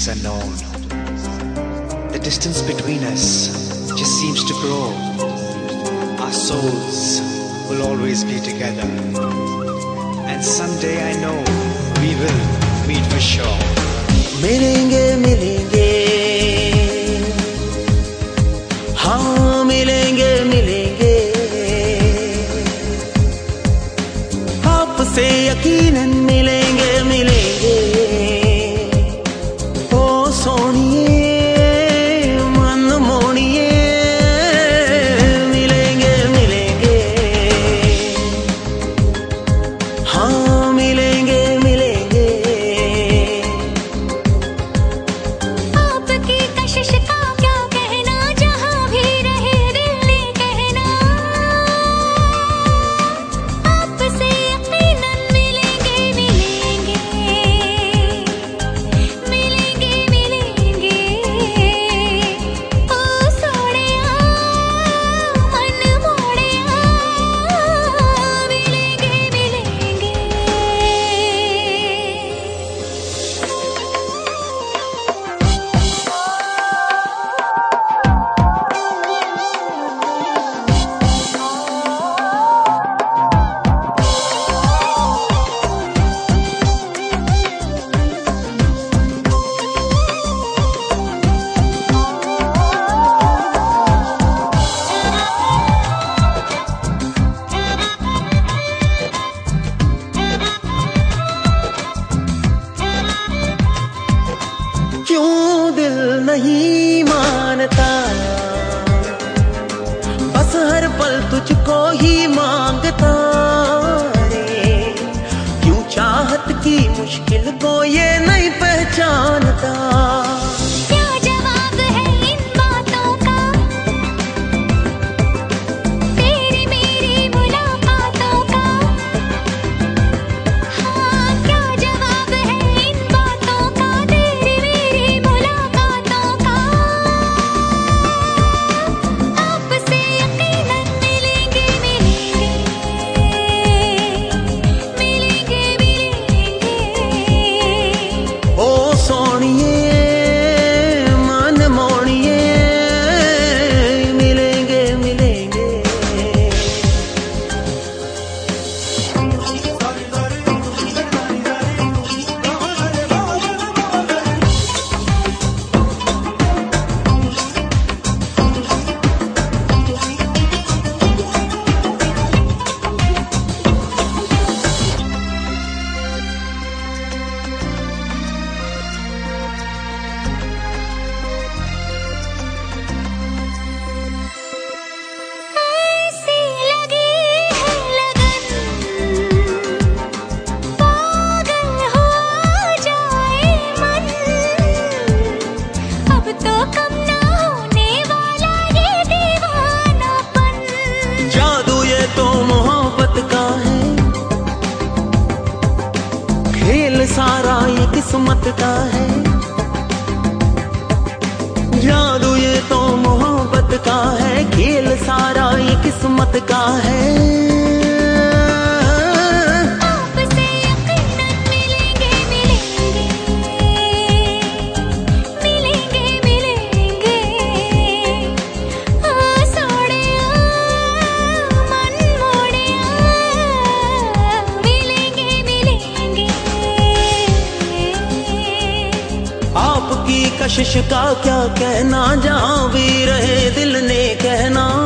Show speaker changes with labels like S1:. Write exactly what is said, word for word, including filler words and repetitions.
S1: is unknown. The distance between us just seems to grow. Our souls will always be together, and someday I know we will meet for sure.
S2: मिलेंगे मिलेंगे हाँ मिलेंगे मिलेंगे आपसे यकीनन मिलेंगे मिलेंगे ओ सोनिए मन मोनिए मिलेंगे मिलेंगे हाँ मिलेंगे मिलेंगे
S3: आपकी कशिश का क्या कहना जहाँ भी रहे दिल ने कहना आपसे यकीनन मिलेंगे मिलेंगे मिलेंगे मिलेंगे ओ सोनिया मन मोड़िया मिलेंगे मिलेंगे
S2: क्यों दिल नहीं मानता बस हर पल तुझको ही मांगता रे क्यों चाहत की मुश्किल को ये नहीं पहचानता
S3: क्या जवाब है इन बातों का तेरी मेरी मुलाकातों का हाँ क्या जवाब है इन बातों का तेरी मेरी मुलाकातों का आपसे यकीनन मिलेंगे मिलेंगे मिलेंगे मिलेंगे
S2: ओ सोनिए मन मोनिए मिलेंगे मिलेंगे
S3: ऐसी लगी है लगन पागल हो जाए मन अब तो कम ना होने वाला ये दीवानापन
S2: जादू ये तो मोहब्बत का है खेल सारा ये किस्मत का है जादू ये तो मोहब्बत का है खेल सारा ये किस्मत का है
S3: आपसे यकीनन मिलेंगे मिलेंगे मिलेंगे मिलेंगे ओ सोनिया मन मोड़िया मिलेंगे मिलेंगे
S2: आपकी कशिश का क्या कहना जहाँ भी रहे दिल ने कहना